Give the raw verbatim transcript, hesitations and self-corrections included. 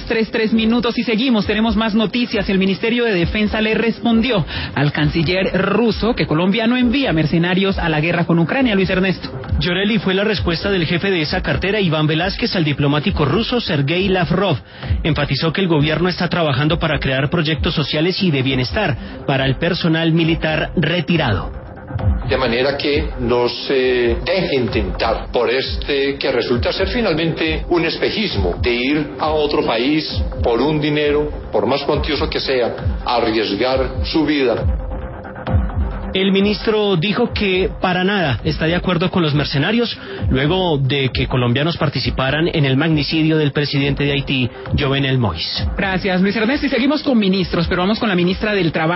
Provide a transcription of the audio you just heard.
tres, tres minutos y seguimos, tenemos más noticias. El Ministerio de Defensa le respondió al canciller ruso que Colombia no envía mercenarios a la guerra con Ucrania. Luis Ernesto. Yoreli, fue la respuesta del jefe de esa cartera, Iván Velázquez, al diplomático ruso Sergei Lavrov. Enfatizó que el gobierno está trabajando para crear proyectos sociales y de bienestar para el personal militar retirado. De manera que no se dejen tentar por este que resulta ser finalmente un espejismo de ir a otro país por un dinero, por más cuantioso que sea, a arriesgar su vida. El ministro dijo que para nada está de acuerdo con los mercenarios luego de que colombianos participaran en el magnicidio del presidente de Haití, Jovenel Moïse. Gracias, Luis Ernesto. Y seguimos con ministros, pero vamos con la ministra del Trabajo.